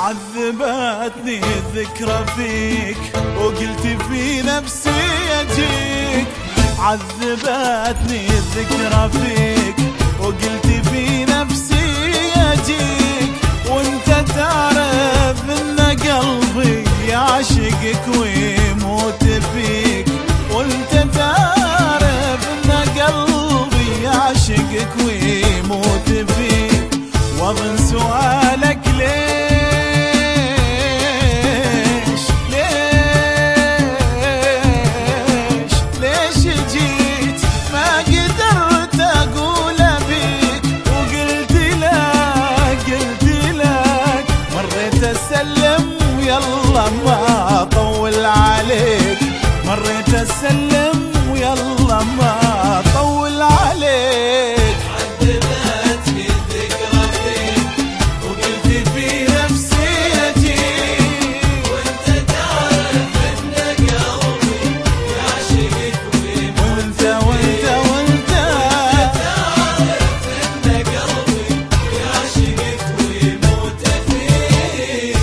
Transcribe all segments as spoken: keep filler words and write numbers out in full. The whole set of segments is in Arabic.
عذبتني الذكرى فيك وقلت في نفسي أجيك. عذبتني الذكرى فيك وقلت في نفسي أجيك، وانت تعرف ان قلبي يعشقك ويموت فيك. وانت تعرف ان قلبي يعشقك ويموت فيك. واظن سؤالك ليه ما أطول عليك. مريت أسلم ويلا ما أطول عليك. عذبتني الذكرى فيك وقلت في نفسي أجيك، وانت تعرف ان قلبي يعشقك ويموت فيك. وانت وانت تعرف ان قلبي يعشقك ويموت فيك.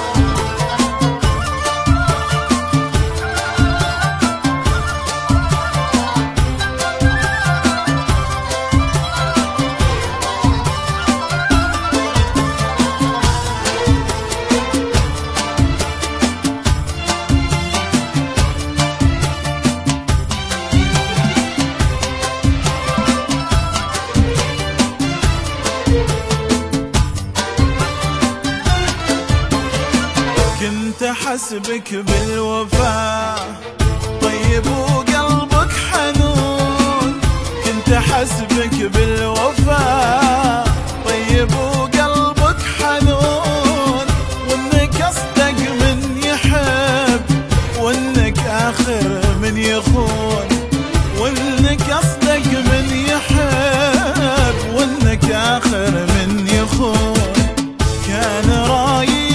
كنت حسبك بالوفاء طيب وقلبك حنون. كنت حسبك بالوفاء طيب وقلبك حنون، وانك اصدق من يحب وانك اخر من يخون. وانك اصدق من يحب وانك اخر من يخون. كان رايي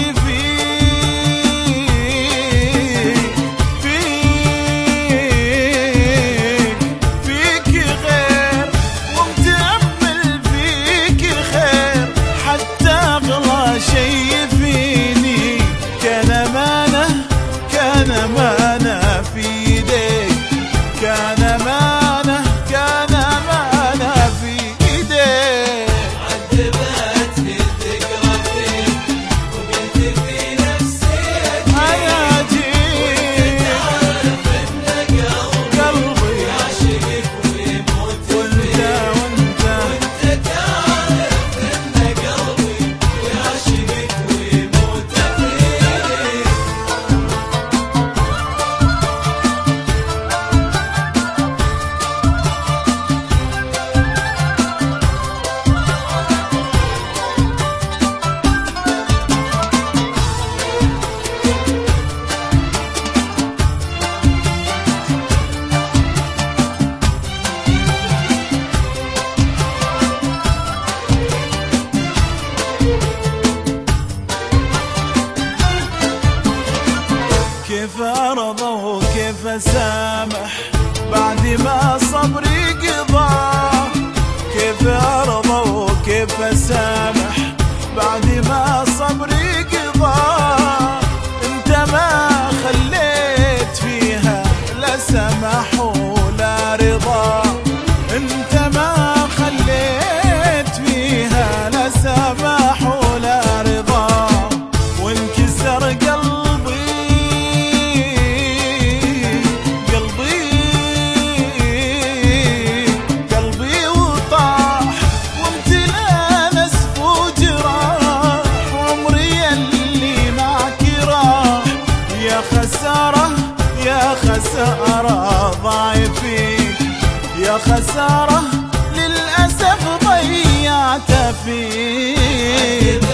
شي فيني. كان أمانة كان أمانة في ايديك. كان أمانة كان أمانة في ايديك. عذبتني الذكرى فيك وقلت في نفسي أجيك، وانت تعرف ان قلبي يعشقك ويموت فيك. وانت تعرف ان قلبي يعشقك ويموت فيك. كيف أرضى وكيف أسامح بعد ما صبري قضى. كيف أرضى وكيف أسامح بعد ما صبري قضى. انت ما خليت فيها لا سمح ولا رضا. انت ما خليت فيها لا سمح ولا رضا. وانكسر قلبي قلبي وطاح، وامتلا نسف وجراح، وعمري اللي معك راح. يا خسارة يا خسارة ضايع فيك. يا خسارة للأسف ضيعت فيك.